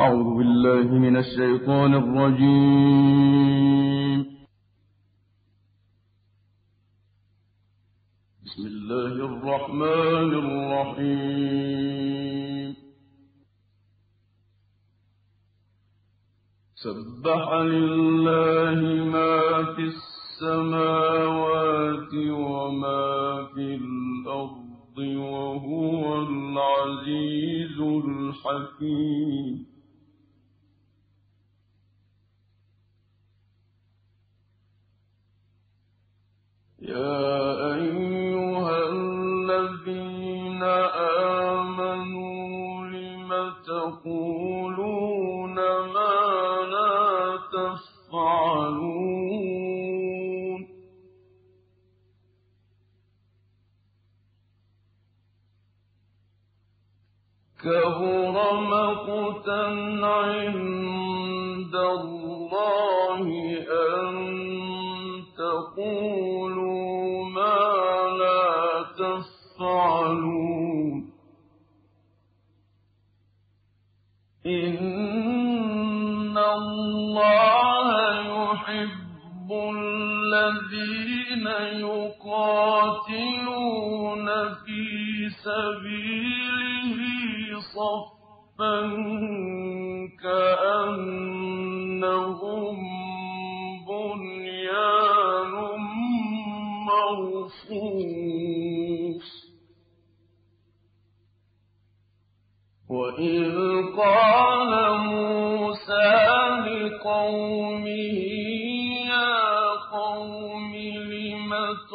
أعوذ بالله من الشيطان الرجيم. بسم الله الرحمن الرحيم. سبح لله ما في السماوات وما في الأرض وهو العزيز الحكيم. يا أيها الذين آمنوا لم تقولون ما لا تفعلون كبر مقتا عند الله أن تقولوا ما لا تفعلون إن الله يحب الذين يقاتلون في سبيله صفا كأنهم بنيان مرصوص وإذ قال موسى لقومه يا قوم لم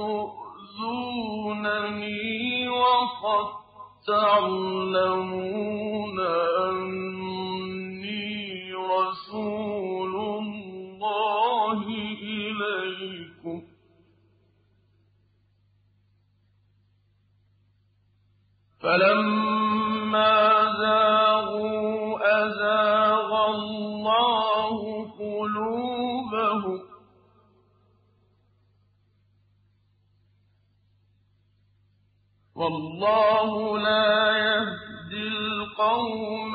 تؤذونني وقد تعلمون أني رسول الله إليكم فلما زاغوا أزاغ الله قلوبهم والله لا يهدي القوم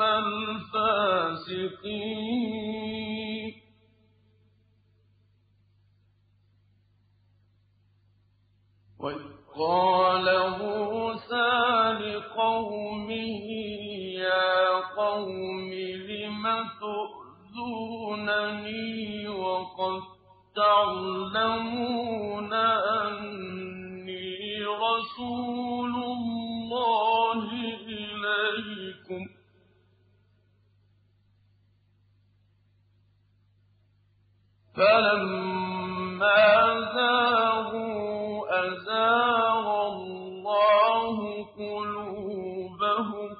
الفاسقين وإذ قال موسى لقومه يا قوم لم تؤذونني وقد تعلمون أني رسول الله إليكم فلما زاغوا أزاغ الله قلوبهم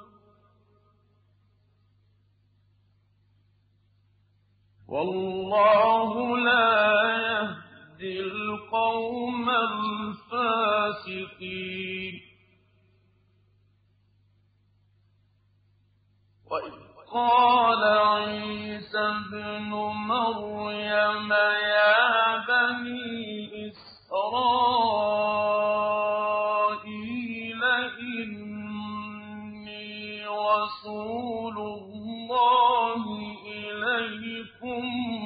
والله لا يهدي القوم الفاسقين وإذ قال عيسى ابن مريم يا بني إسرائيل إني رسول الله إليكم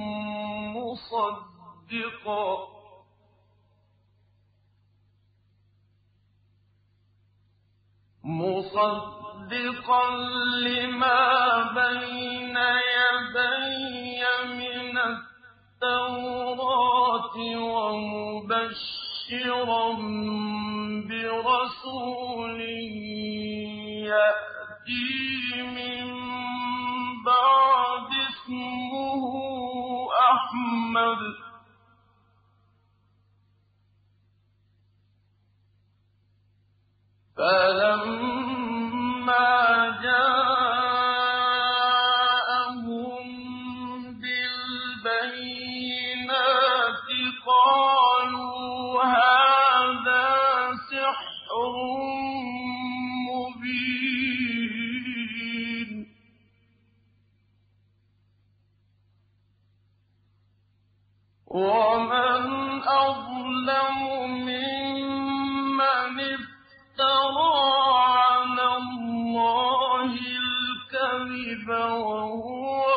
مصدقا لما بين يدي من التوراة ومبشرا برسول يأتي من بعد اسمه أحمد فلما جاءهم بالبينات قالوا هذا سحر مبين ومن أظلم ممن افترى على الله الكذب وهو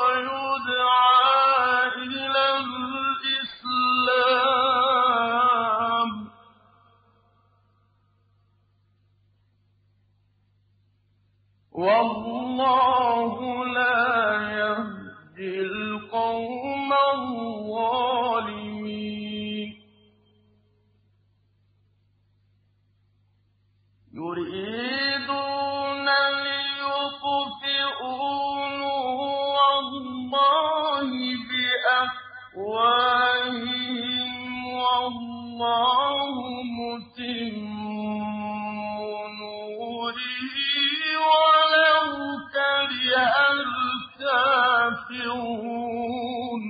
يفتقرون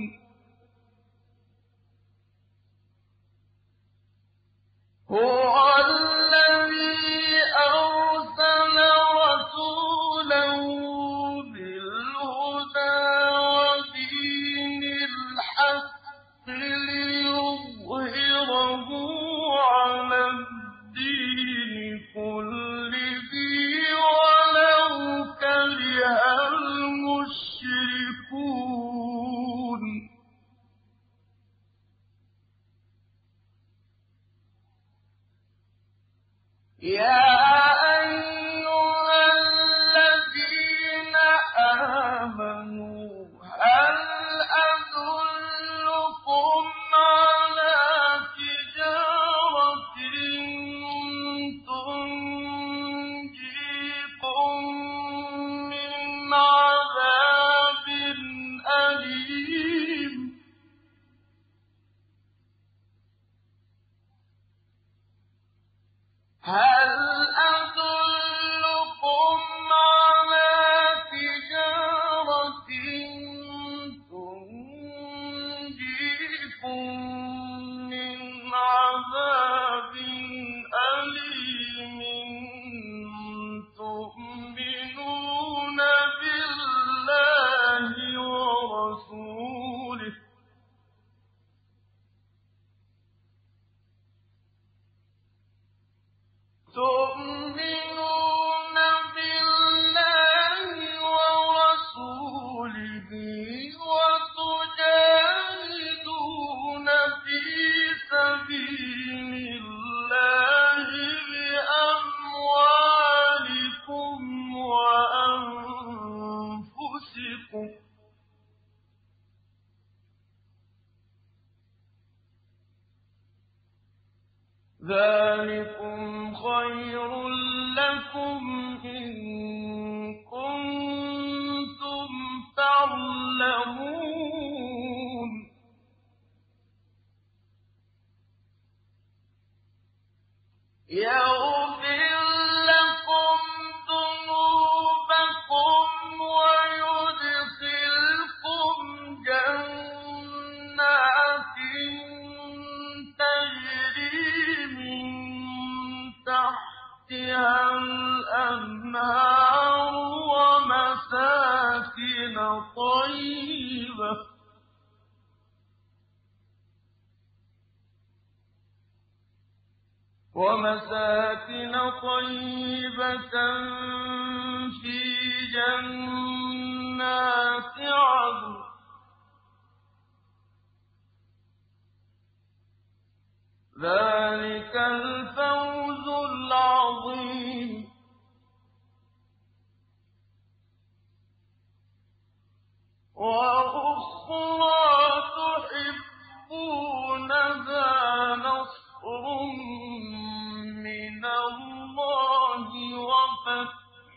هو الذي أرسل رسوله بالهدى ودين الحق ليظهره على الدين كله ولو كره المشركون يا أيها الذين آمنوا هل أدلكم على تجارة تنجيكم من عذاب أليم هل أدلكم على تجارة تنجيكم من عذاب أليم تؤمنون بالله ورسوله وتجاهدون في سبيل الله بأموالكم وأنفسكم ذلكم خير لكم إن كنتم تعلمون يغفر لكم ذنوبكم ويدخلكم جنات تجري من تحتها الأنهار ومساكن طيبة في جنات عدن ذلك الفوز العظيم وأخرى تحبونها نصر من الله وفتح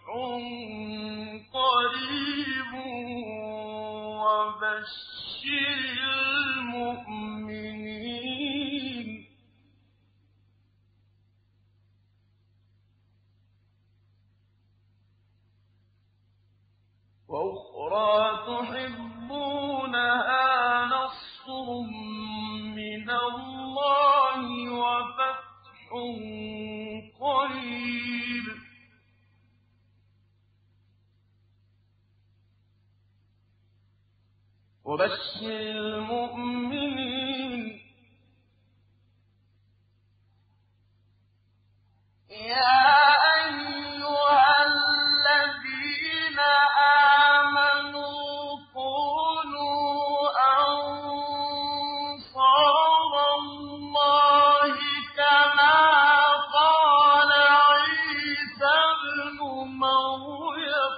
قريب وبشر المؤمنين وأخرى تحبونها نصر من الله وفتح قريب وبشر المؤمنين يا أيها الذين آمنوا كونوا أنصار الله كما قال عيسى ابن مريم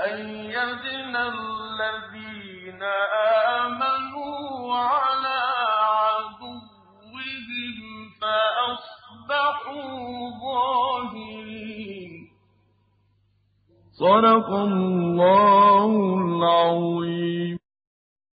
أَيَّدْنَا الَّذِينَ آمَنُوا عَلَىٰ عَدُوِّهِمْ فَأَصْبَحُوا ظَاهِرِينَ. صدق الله العظيم.